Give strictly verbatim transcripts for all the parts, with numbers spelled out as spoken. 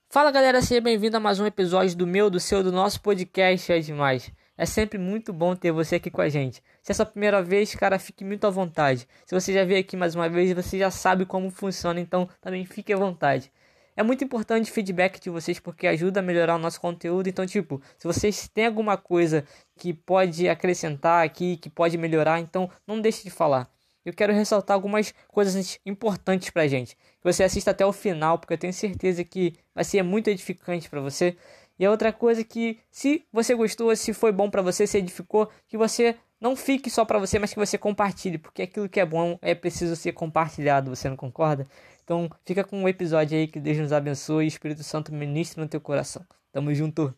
Fala galera, seja bem-vindo a mais um episódio do meu, do seu, do nosso podcast É Demais. É sempre muito bom ter você aqui com a gente. Se é a sua primeira vez, cara, fique muito à vontade. Se você já veio aqui mais uma vez, você já sabe como funciona, então também fique à vontade. É muito importante o feedback de vocês porque ajuda a melhorar o nosso conteúdo. Então, tipo, se vocês têm alguma coisa que pode acrescentar aqui, que pode melhorar, então não deixe de falar. Eu quero ressaltar algumas coisas importantes pra gente. Que você assista até o final, porque eu tenho certeza que vai ser muito edificante pra você. E a outra coisa é que, se você gostou, se foi bom pra você, se edificou, que você não fique só pra você, mas que você compartilhe, porque aquilo que é bom é preciso ser compartilhado, você não concorda? Então, fica com o episódio aí, que Deus nos abençoe e o Espírito Santo ministre no teu coração. Tamo junto!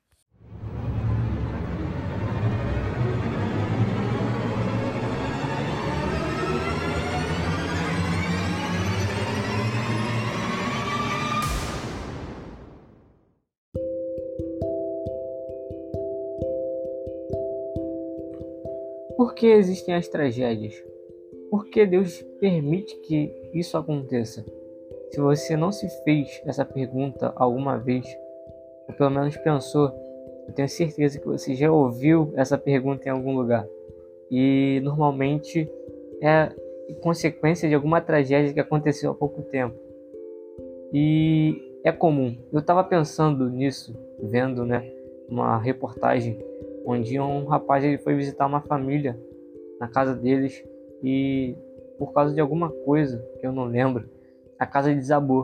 Por que existem as tragédias? Por que Deus permite que isso aconteça? Se você não se fez essa pergunta alguma vez, ou pelo menos pensou, eu tenho certeza que você já ouviu essa pergunta em algum lugar. E normalmente é consequência de alguma tragédia que aconteceu há pouco tempo. E é comum. Eu estava pensando nisso, vendo, né, uma reportagem onde um rapaz ele foi visitar uma família na casa deles e por causa de alguma coisa que eu não lembro, a casa desabou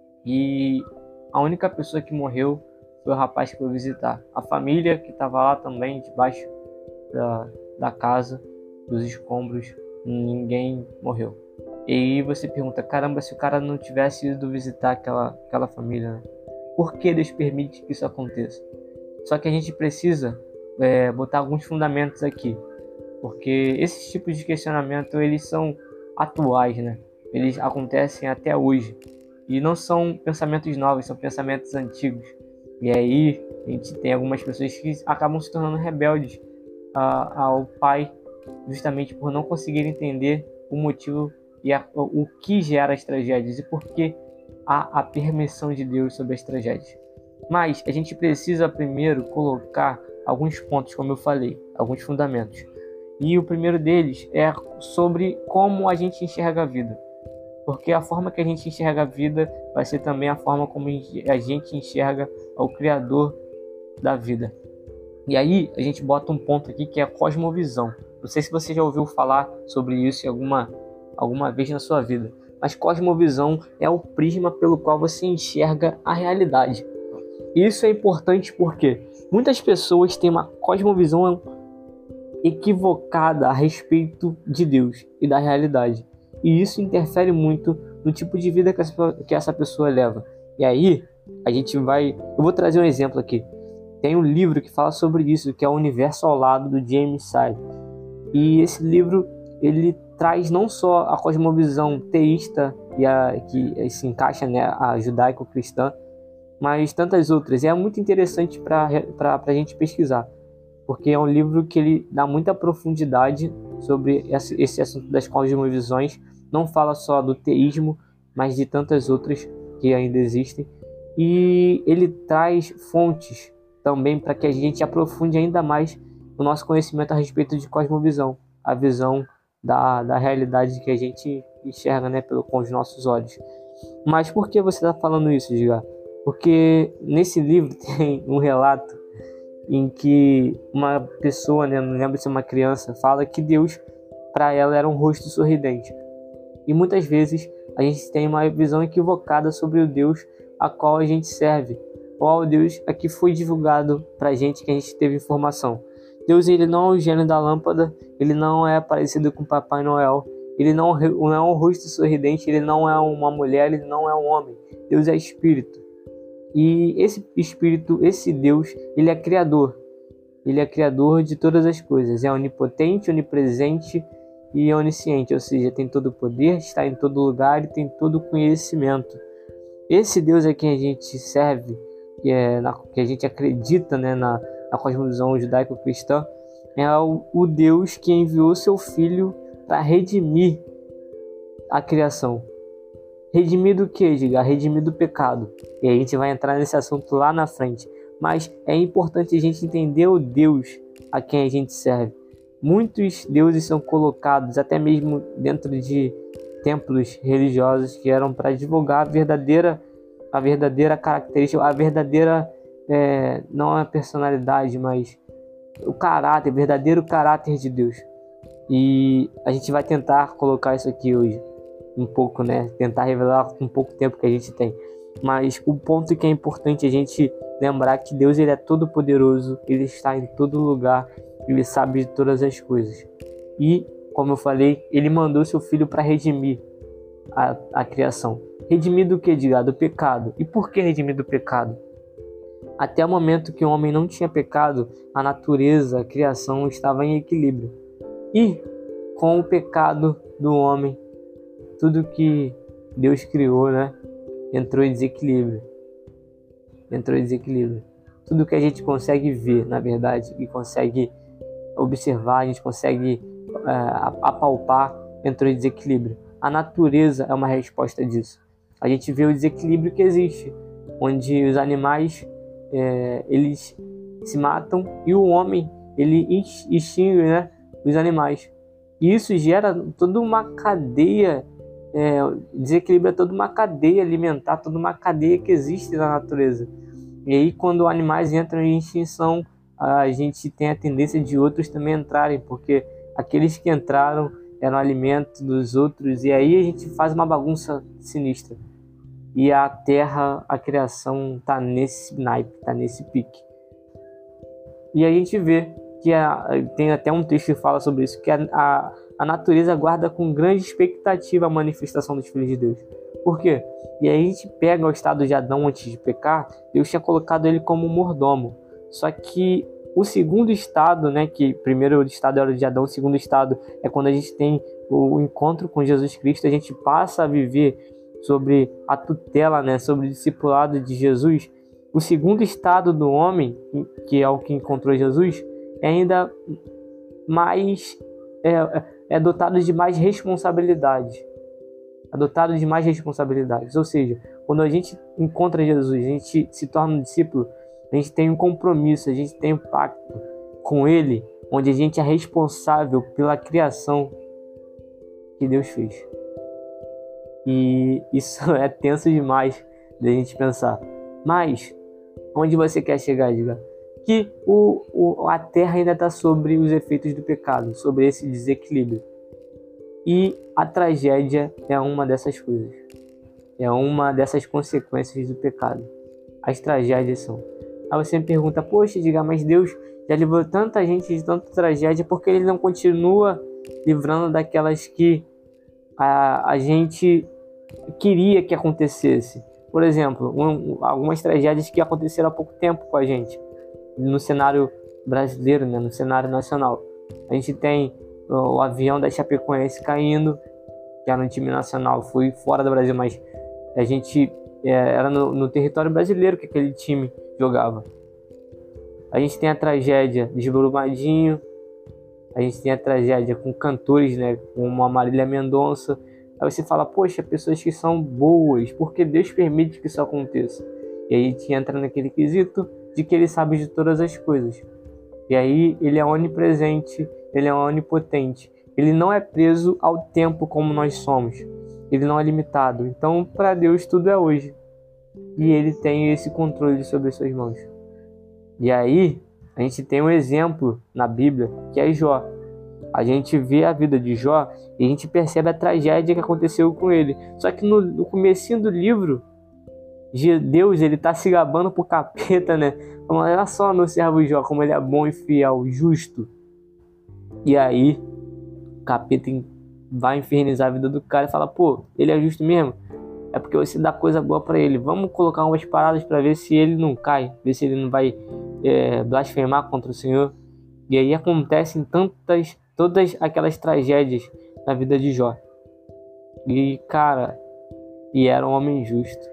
e a única pessoa que morreu foi o rapaz que foi visitar. A família que estava lá também debaixo da, da casa, dos escombros, ninguém morreu. E aí você pergunta, caramba, se o cara não tivesse ido visitar aquela, aquela família, né? Por que Deus permite que isso aconteça? Só que a gente precisa é, botar alguns fundamentos aqui, porque esses tipos de questionamento eles são atuais, né? Eles acontecem até hoje e não são pensamentos novos, são pensamentos antigos. E aí a gente tem algumas pessoas que acabam se tornando rebeldes a, ao Pai, justamente por não conseguir entender o motivo e a, o que gera as tragédias e por que há a permissão de Deus sobre as tragédias. Mas a gente precisa primeiro colocar alguns pontos, como eu falei, alguns fundamentos. E o primeiro deles é sobre como a gente enxerga a vida. Porque a forma que a gente enxerga a vida vai ser também a forma como a gente enxerga o Criador da vida. E aí a gente bota um ponto aqui que é a cosmovisão. Não sei se você já ouviu falar sobre isso alguma, alguma vez na sua vida. Mas cosmovisão é o prisma pelo qual você enxerga a realidade. Isso é importante porque muitas pessoas têm uma cosmovisão equivocada a respeito de Deus e da realidade. E isso interfere muito no tipo de vida que essa, que essa pessoa leva. E aí, a gente vai... Eu vou trazer um exemplo aqui. Tem um livro que fala sobre isso, que é O Universo ao Lado, do James Sire. E esse livro, ele traz não só a cosmovisão teísta e a, que se encaixa, né, a judaico-cristã, mas tantas outras. E é muito interessante para a gente pesquisar, porque é um livro que ele dá muita profundidade sobre esse, esse assunto das cosmovisões. Não fala só do teísmo, mas de tantas outras que ainda existem. E ele traz fontes também para que a gente aprofunde ainda mais o nosso conhecimento a respeito de cosmovisão, a visão da, da realidade que a gente enxerga, né, pelo, com os nossos olhos. Mas por que você está falando isso, Edgar? Porque nesse livro tem um relato em que uma pessoa, né, não lembro se é uma criança, fala que Deus para ela era um rosto sorridente. E muitas vezes a gente tem uma visão equivocada sobre o Deus a qual a gente serve, ou o Deus a que foi divulgado para a gente, que a gente teve informação. Deus, ele não é o gênio da lâmpada, ele não é parecido com Papai Noel, ele não, não é um rosto sorridente, ele não é uma mulher, ele não é um homem. Deus é espírito. E esse espírito, esse Deus, ele é criador. Ele é criador de todas as coisas. É onipotente, onipresente e onisciente. Ou seja, tem todo o poder, está em todo lugar e tem todo o conhecimento. Esse Deus a quem a gente serve, que, é na, que a gente acredita, né, na, na cosmovisão judaico-cristã, é o, o Deus que enviou seu Filho para redimir a criação. Redimir do que, diga? Redimir do pecado. E aí a gente vai entrar nesse assunto lá na frente. Mas é importante a gente entender o Deus a quem a gente serve. Muitos deuses são colocados até mesmo dentro de templos religiosos que eram para divulgar a verdadeira, a verdadeira característica, a verdadeira, é, não a personalidade, mas o caráter, o verdadeiro caráter de Deus. E a gente vai tentar colocar isso aqui hoje, um pouco, né? Tentar revelar com pouco tempo que a gente tem. Mas o ponto que é importante a gente lembrar que Deus, ele é todo poderoso, ele está em todo lugar, ele sabe de todas as coisas. E, como eu falei, ele mandou seu filho para redimir a, a criação. Redimir do que, diga? Do pecado. E por que redimir do pecado? Até o momento que o homem não tinha pecado, a natureza, a criação estava em equilíbrio. E com o pecado do homem, tudo que Deus criou, né, entrou em desequilíbrio. Entrou em desequilíbrio. Tudo que a gente consegue ver, na verdade, e consegue observar, a gente consegue é, apalpar, entrou em desequilíbrio. A natureza é uma resposta disso. A gente vê o desequilíbrio que existe, onde os animais é, eles se matam e o homem ele extingue, né, os animais. E isso gera toda uma cadeia, é, desequilibra toda uma cadeia alimentar, toda uma cadeia que existe na natureza. E aí, quando animais entram em extinção, a gente tem a tendência de outros também entrarem, porque aqueles que entraram eram alimento dos outros, e aí a gente faz uma bagunça sinistra. E a terra, a criação, está nesse naipe, está nesse pique. E a gente vê que a, tem até um texto que fala sobre isso, que a, a, a natureza aguarda com grande expectativa a manifestação dos filhos de Deus. Por quê? E aí a gente pega o estado de Adão antes de pecar, Deus tinha colocado ele como mordomo. Só que o segundo estado, né, que primeiro estado era o de Adão, o segundo estado é quando a gente tem o encontro com Jesus Cristo, a gente passa a viver sobre a tutela, né, sobre o discipulado de Jesus. O segundo estado do homem, que é o que encontrou Jesus, é ainda mais, é, é dotado de mais responsabilidade. É dotado de mais responsabilidades. Ou seja, quando a gente encontra Jesus, a gente se torna um discípulo, a gente tem um compromisso, a gente tem um pacto com Ele, onde a gente é responsável pela criação que Deus fez. E isso é tenso demais da gente pensar. Mas, onde você quer chegar, diga? Que o, o, a terra ainda está sobre os efeitos do pecado, sobre esse desequilíbrio. E a tragédia é uma dessas coisas. É uma dessas consequências do pecado. As tragédias são. Aí você me pergunta, poxa, diga, mas Deus já livrou tanta gente de tanta tragédia, porque Ele não continua livrando daquelas que a, a gente queria que acontecesse? Por exemplo, um, algumas tragédias que aconteceram há pouco tempo com a gente, no cenário brasileiro, né, no cenário nacional. A gente tem o, o avião da Chapecoense caindo, que era um time nacional, foi fora do Brasil, mas a gente é, era no, no território brasileiro que aquele time jogava. A gente tem a tragédia de Brumadinho, a gente tem a tragédia com cantores, né, como a Marília Mendonça. Aí você fala, poxa, pessoas que são boas, porque Deus permite que isso aconteça. E aí a gente entra naquele quesito de que Ele sabe de todas as coisas. E aí Ele é onipresente, Ele é onipotente. Ele não é preso ao tempo como nós somos. Ele não é limitado. Então, para Deus, tudo é hoje. E Ele tem esse controle sobre as suas mãos. E aí, a gente tem um exemplo na Bíblia, que é Jó. A gente vê a vida de Jó e a gente percebe a tragédia que aconteceu com ele. Só que no, no comecinho do livro, Deus, ele tá se gabando pro capeta, né? Falando, olha só meu servo Jó, como ele é bom e fiel, justo. E aí, o capeta vai infernizar a vida do cara e fala, pô, ele é justo mesmo? É porque você dá coisa boa pra ele. Vamos colocar umas paradas pra ver se ele não cai, ver se ele não vai é, blasfemar contra o Senhor. E aí acontecem tantas, todas aquelas tragédias na vida de Jó. E, cara, e era um homem justo.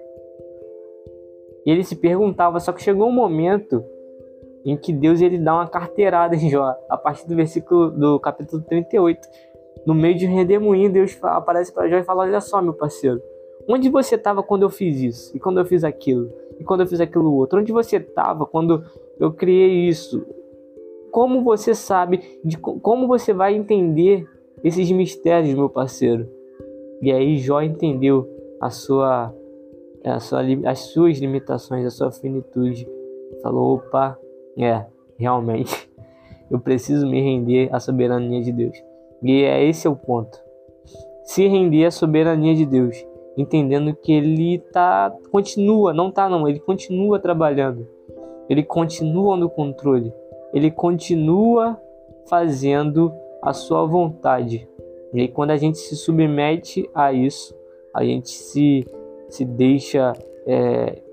E ele se perguntava, só que chegou um momento em que Deus ele dá uma carteirada em Jó, a partir do versículo do capítulo trinta e oito. No meio de um redemoinho, Deus aparece para Jó e fala, olha só, meu parceiro, Onde você estava quando eu fiz isso? E quando eu fiz aquilo? E quando eu fiz aquilo outro? Onde você estava quando eu criei isso? Como você sabe, de como você vai entender esses mistérios, meu parceiro? E aí Jó entendeu a sua, a sua, as suas limitações, a sua finitude. Falou, opa, é, realmente, eu preciso me render à soberania de Deus. E é esse é o ponto. Se render à soberania de Deus, entendendo que Ele tá, continua, não tá não, Ele continua trabalhando. Ele continua no controle. Ele continua fazendo a sua vontade. E aí, quando a gente se submete a isso, a gente se, se deixa é,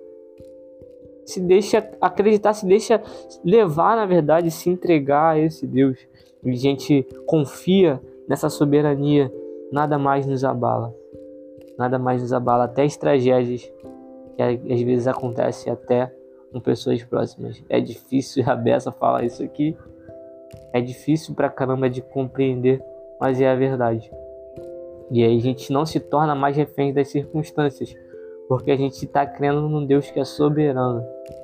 se deixa acreditar, se deixa levar, na verdade, se entregar a esse Deus. E a gente confia nessa soberania, nada mais nos abala. Nada mais nos abala, até as tragédias que às vezes acontecem até com pessoas próximas. É difícil, a Bessa falar isso aqui, é difícil pra caramba de compreender, mas é a verdade. E aí a gente não se torna mais refém das circunstâncias, porque a gente está crendo num Deus que é soberano.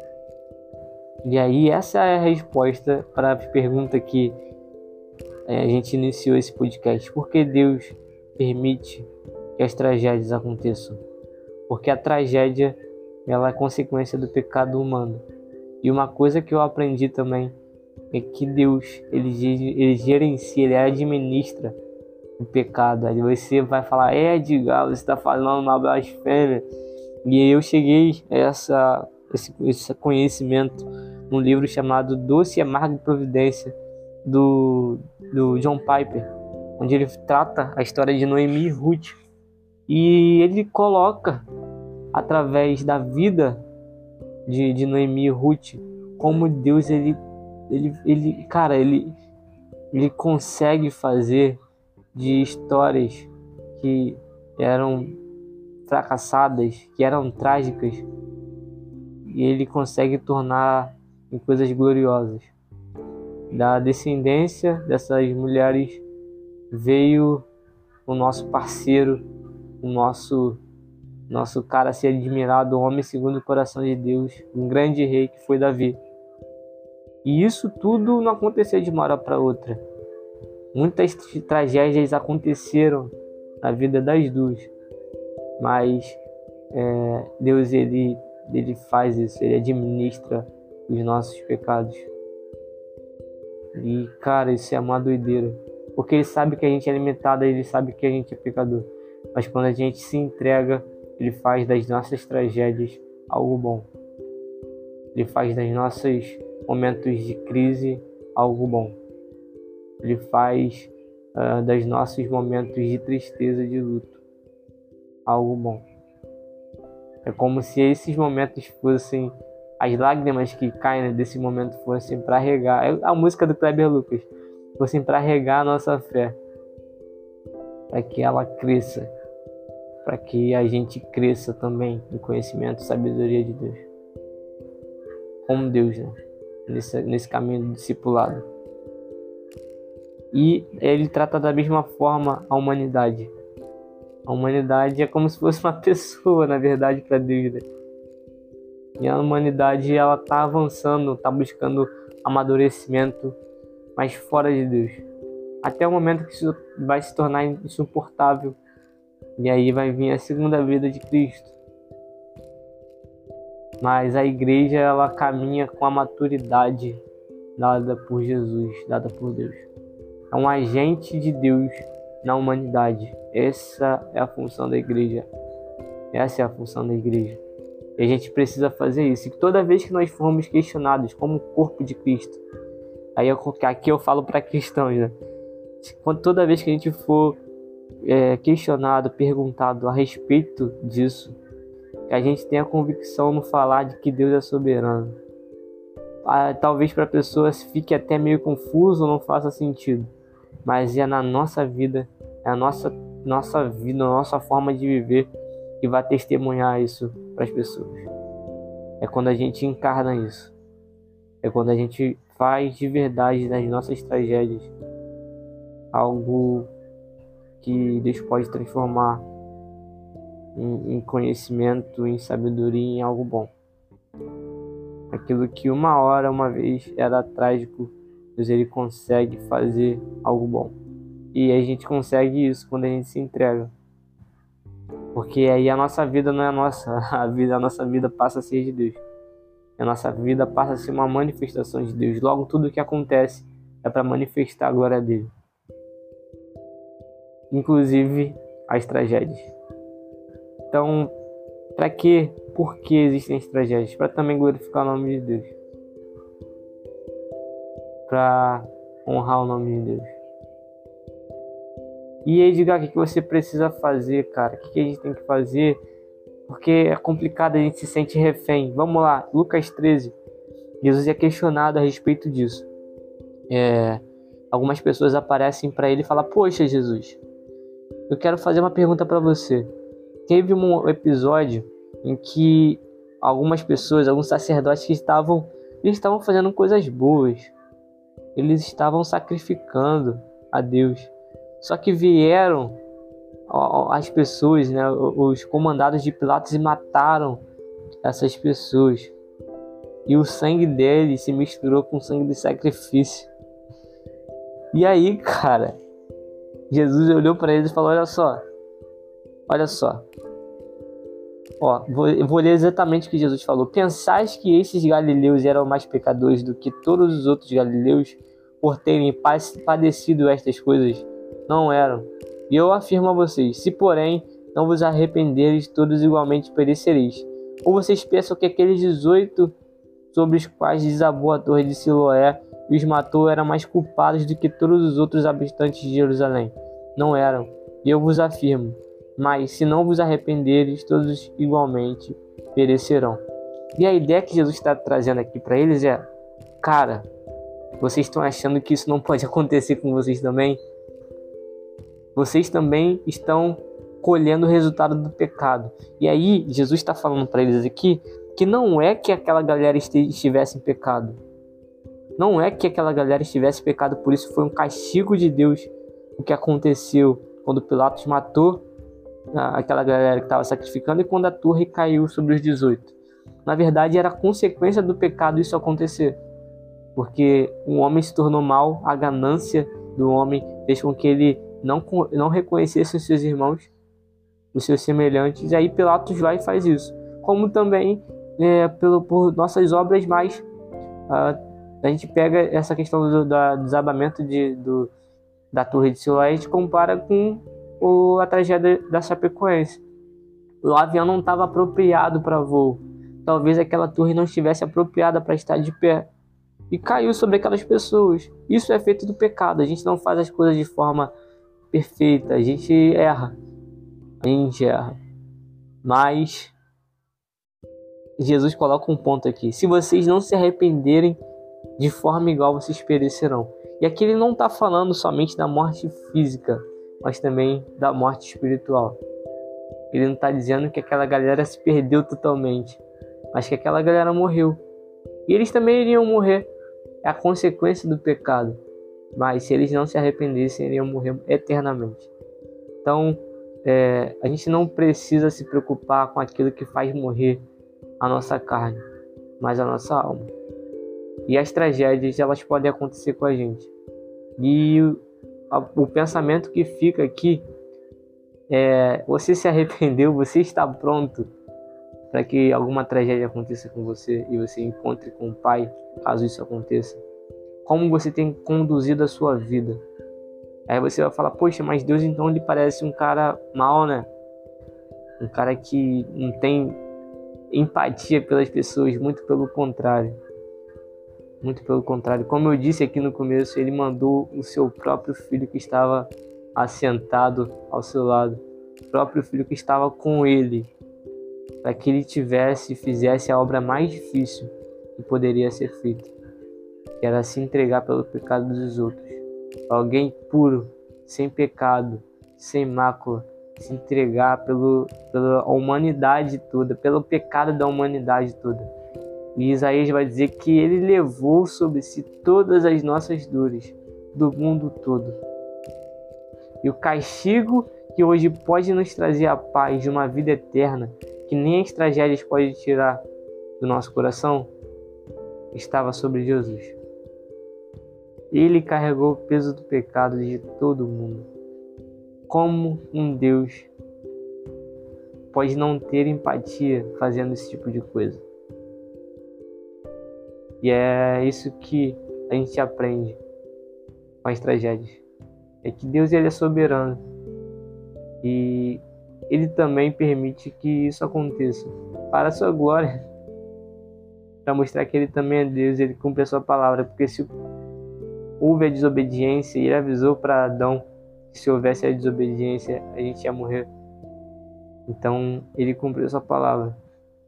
E aí essa é a resposta para a pergunta que é, a gente iniciou esse podcast. Por que Deus permite que as tragédias aconteçam? Porque a tragédia, ela é consequência do pecado humano. E uma coisa que eu aprendi também é que Deus, ele, ele gerencia, ele administra o pecado. Aí você vai falar, é Edgar, você está falando uma blasfêmia. E eu cheguei a essa, esse, esse conhecimento num livro chamado Doce e Amarga Providência, do, do John Piper, onde ele trata a história de Noemi e Ruth. E ele coloca, através da vida de, de Noemi e Ruth, como Deus, ele, ele, ele, cara, ele, ele consegue fazer de histórias que eram fracassadas, que eram trágicas, e ele consegue tornar em coisas gloriosas. Da descendência dessas mulheres veio o nosso parceiro, o nosso nosso cara a ser admirado, o homem segundo o coração de Deus, um grande rei que foi Davi. E isso tudo não aconteceu de uma hora para outra. Muitas tragédias aconteceram na vida das duas, mas é, Deus ele, ele faz isso, ele administra os nossos pecados. E cara, isso é uma doideira, porque ele sabe que a gente é limitado, ele sabe que a gente é pecador, mas quando a gente se entrega, ele faz das nossas tragédias algo bom. Ele faz das nossos momentos de crise algo bom. Ele faz uh, dos nossos momentos de tristeza, de luto, algo bom. É como se esses momentos fossem, as lágrimas que caem desse momento fossem para regar, é a música do Kleber Lucas, fossem para regar a nossa fé, para que ela cresça, para que a gente cresça também no conhecimento e sabedoria de Deus. Como Deus, né? Nesse, nesse caminho do discipulado. E ele trata da mesma forma a humanidade. A humanidade é como se fosse uma pessoa, na verdade, para Deus, né? E a humanidade, ela tá avançando, tá buscando amadurecimento, mas fora de Deus. Até o momento que isso vai se tornar insuportável. E aí vai vir a segunda vida de Cristo. Mas a igreja, ela caminha com a maturidade dada por Jesus, dada por Deus. É um agente de Deus na humanidade. Essa é a função da igreja. Essa é a função da igreja. E a gente precisa fazer isso. E toda vez que nós formos questionados como corpo de Cristo, aí eu, aqui eu falo para cristãos, né? Toda vez que a gente for é, questionado, perguntado a respeito disso, que a gente tenha convicção no falar de que Deus é soberano. Ah, talvez para a pessoa fique até meio confuso, não faça sentido, mas é na nossa vida, é a nossa, nossa vida, a nossa forma de viver que vai testemunhar isso para as pessoas. É quando a gente encarna isso, é quando a gente faz de verdade das nossas tragédias algo que Deus pode transformar em, em conhecimento, em sabedoria, em algo bom. Aquilo que uma hora, uma vez era trágico, Deus ele consegue fazer algo bom. E a gente consegue isso quando a gente se entrega. Porque aí a nossa vida não é nossa, a, vida, a nossa vida passa a ser de Deus. A nossa vida passa a ser uma manifestação de Deus. Logo, tudo o que acontece é para manifestar a glória dele. Inclusive as tragédias. Então, para quê? Por que existem as tragédias? Para também glorificar o nome de Deus. Para honrar o nome de Deus. E aí, Edgar, o que você precisa fazer, cara? O que a gente tem que fazer? Porque é complicado, a gente se sente refém. Vamos lá, Lucas treze. Jesus é questionado a respeito disso. É, algumas pessoas aparecem para ele e falam: poxa, Jesus, eu quero fazer uma pergunta para você. Teve um episódio em que algumas pessoas, alguns sacerdotes que estavam, eles estavam fazendo coisas boas. Eles estavam sacrificando a Deus. Só que vieram as pessoas, né, os comandados de Pilatos, e mataram essas pessoas. E o sangue deles se misturou com o sangue de sacrifício. E aí, cara, Jesus olhou para eles e falou: olha só, olha só. Ó, vou, eu vou ler exatamente o que Jesus falou. Pensais que esses galileus eram mais pecadores do que todos os outros galileus por terem padecido estas coisas? Não eram. E eu afirmo a vocês: se porém não vos arrependereis, todos igualmente perecereis. Ou vocês pensam que aqueles dezoito sobre os quais desabou a torre de Siloé e os matou eram mais culpados do que todos os outros habitantes de Jerusalém? Não eram. E eu vos afirmo: mas se não vos arrependereis, todos igualmente perecerão. E a ideia que Jesus está trazendo aqui para eles é: cara, vocês estão achando que isso não pode acontecer com vocês também? Vocês também estão colhendo o resultado do pecado. E aí, Jesus está falando para eles aqui que não é que aquela galera estivesse em pecado. Não é que aquela galera estivesse em pecado, por isso foi um castigo de Deus o que aconteceu quando Pilatos matou aquela galera que estava sacrificando e quando a torre caiu sobre os dezoito. Na verdade, era consequência do pecado isso acontecer. Porque um homem se tornou mau, a ganância do homem fez com que ele não, não reconhecesse os seus irmãos, os seus semelhantes, e aí Pilatos vai e faz isso. Como também é, pelo, por nossas obras mais... Uh, a gente pega essa questão do, do desabamento de, do, da Torre de Siloé e a gente compara com o, a tragédia da Chapecoense. O avião não estava apropriado para voo. Talvez aquela torre não estivesse apropriada para estar de pé. E caiu sobre aquelas pessoas. Isso é feito do pecado. A gente não faz as coisas de forma perfeita. A gente erra. A gente erra. Mas Jesus coloca um ponto aqui: se vocês não se arrependerem, de forma igual vocês perecerão. E aqui ele não está falando somente da morte física, mas também da morte espiritual. Ele não está dizendo que aquela galera se perdeu totalmente, mas que aquela galera morreu. E eles também iriam morrer. É a consequência do pecado. Mas se eles não se arrependessem, iriam morrer eternamente. Então, é, a gente não precisa se preocupar com aquilo que faz morrer a nossa carne, mas a nossa alma. E as tragédias, elas podem acontecer com a gente. E o, a, o pensamento que fica aqui é: você se arrependeu, você está pronto para que alguma tragédia aconteça com você e você encontre com o Pai, caso isso aconteça? Como você tem conduzido a sua vida? Aí você vai falar: poxa, mas Deus então lhe parece um cara mau, né? Um cara que não tem empatia pelas pessoas. Muito pelo contrário. Muito pelo contrário. Como eu disse aqui no começo, ele mandou o seu próprio filho que estava assentado ao seu lado. O próprio filho que estava com ele, para que ele tivesse e fizesse a obra mais difícil que poderia ser feita, que era se entregar pelo pecado dos outros. Alguém puro, sem pecado, sem mácula, se entregar pelo, pela humanidade toda, pelo pecado da humanidade toda. E Isaías vai dizer que ele levou sobre si todas as nossas dores do mundo todo. E o castigo que hoje pode nos trazer a paz de uma vida eterna, que nem as tragédias podem tirar do nosso coração, estava sobre Jesus. Ele carregou o peso do pecado de todo mundo. Como um Deus pode não ter empatia fazendo esse tipo de coisa? E é isso que a gente aprende com as tragédias. É que Deus, ele é soberano. E ele também permite que isso aconteça para a sua glória, para mostrar que ele também é Deus, ele cumpre a sua palavra. Porque se houve a desobediência, ele avisou para Adão que se houvesse a desobediência, a gente ia morrer. Então ele cumpriu a sua palavra.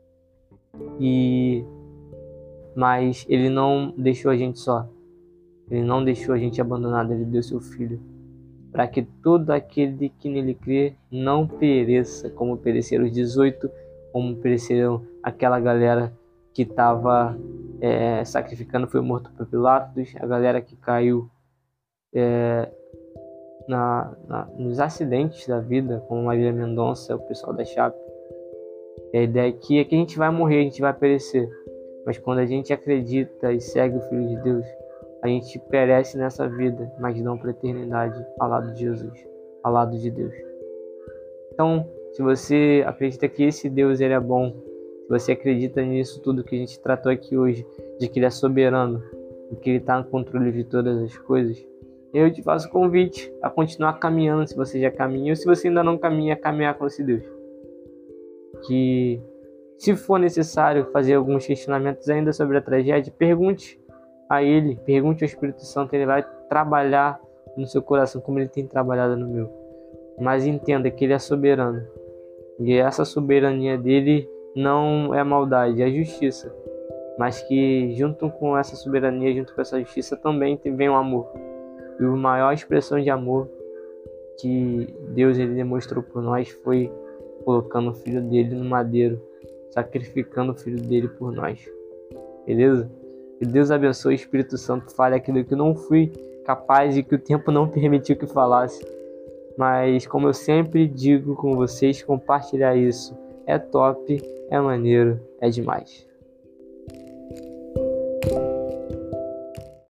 E mas ele não deixou a gente só. Ele não deixou a gente abandonado, ele deu seu filho, para que todo aquele que nele crê não pereça, como pereceram os dezoito, como pereceram aquela galera que estava é, sacrificando, foi morto por Pilatos, a galera que caiu é, na, na, nos acidentes da vida, como Marília Mendonça, o pessoal da Chape. A ideia aqui é que a gente vai morrer, a gente vai perecer, mas quando a gente acredita e segue o Filho de Deus, a gente perece nessa vida, mas não para a eternidade, ao lado de Jesus, ao lado de Deus. Então, se você acredita que esse Deus ele é bom, se você acredita nisso tudo que a gente tratou aqui hoje, de que ele é soberano, de que ele está no controle de todas as coisas, eu te faço convite a continuar caminhando, se você já caminha, ou se você ainda não caminha, a caminhar com esse Deus. Que, se for necessário fazer alguns questionamentos ainda sobre a tragédia, pergunte a ele, pergunte ao Espírito Santo, ele vai trabalhar no seu coração como ele tem trabalhado no meu. Mas entenda que ele é soberano, e essa soberania dele não é maldade, é justiça, mas que junto com essa soberania, junto com essa justiça também vem o amor. E a maior expressão de amor que Deus ele demonstrou por nós foi colocando o filho dele no madeiro, sacrificando o filho dele por nós. Beleza? Que Deus abençoe, o Espírito Santo fale aquilo que eu não fui capaz e que o tempo não permitiu que falasse. Mas, como eu sempre digo com vocês, compartilhar isso é top, é maneiro, é demais.